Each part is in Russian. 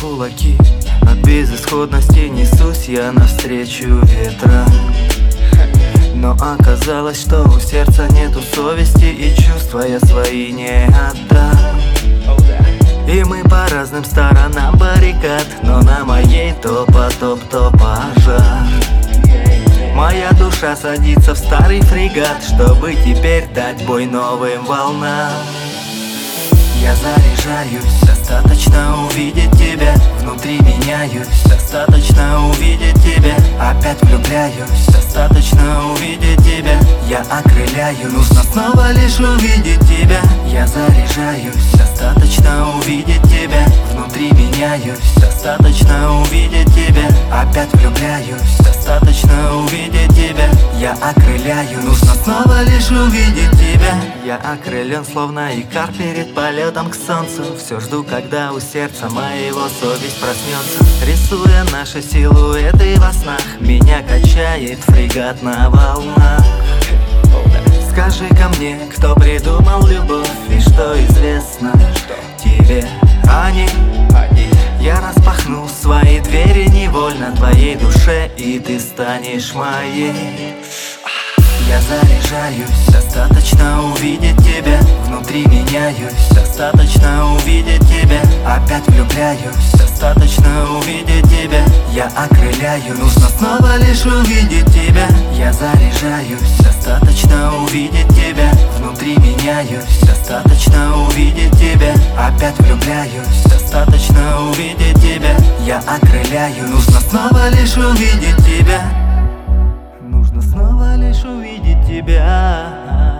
кулаки, от безысходности несусь я навстречу ветрам. Но оказалось, что у сердца нету совести, и чувства я свои не отдам. И мы по разным сторонам баррикад, но на моей то потоп, то пожар. Моя душа садится в старый фрегат, чтобы теперь дать бой новым волнам. Я заряжаюсь, достаточно увидеть тебя. Внутри меняюсь, достаточно увидеть тебя. Опять влюбляюсь, достаточно увидеть тебя. Я окрыляю, нужно снова лишь увидеть тебя. Я заряжаюсь, достаточно увидеть тебя. Внутри меняюсь, достаточно увидеть тебя. Опять влюбляюсь, достаточно увидеть тебя. Я окрыляю, нужно снова лишь увидеть тебя. Я окрылен, словно икар перед полетом к солнцу. Все жду, когда у сердца моего совесть проснется. Рисуя наши силуэты во снах, меня качает фрегат на волнах. Скажи-ка мне, кто придумал любовь и что известно тебе о ней? Я распахну свои двери невольно твоей душе, и ты станешь моей. Я заряжаюсь, достаточно увидеть тебя. Внутри меняюсь, достаточно увидеть тебя. Опять влюбляюсь, достаточно увидеть тебя. Я окрыляю, нужно снова лишь увидеть тебя. Я заряжаюсь, достаточно увидеть тебя. Внутри меняюсь, достаточно увидеть тебя. Опять влюбляюсь, достаточно увидеть тебя. Я окрыляю, нужно снова лишь увидеть тебя. Нужно снова лишь увидеть тебя.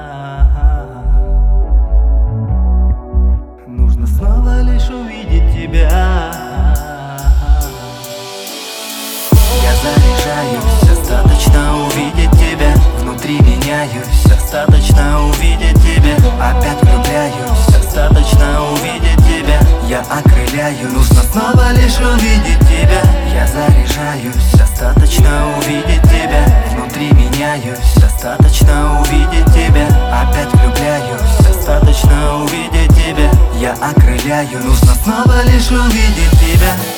Нужно снова лишь увидеть тебя. Я заряжаюсь, достаточно увидеть тебя. Внутри меняюсь, достаточно увидеть тебя. Опять влюбляюсь, достаточно увидеть тебя. Я окрыляю, нужно снова лишь увидеть тебя. Я заряжаюсь, достаточно увидеть тебя. Внутри меняюсь, достаточно увидеть тебя. Опять влюбляюсь, достаточно увидеть тебя. Я окрыляю, нужно снова лишь увидеть тебя.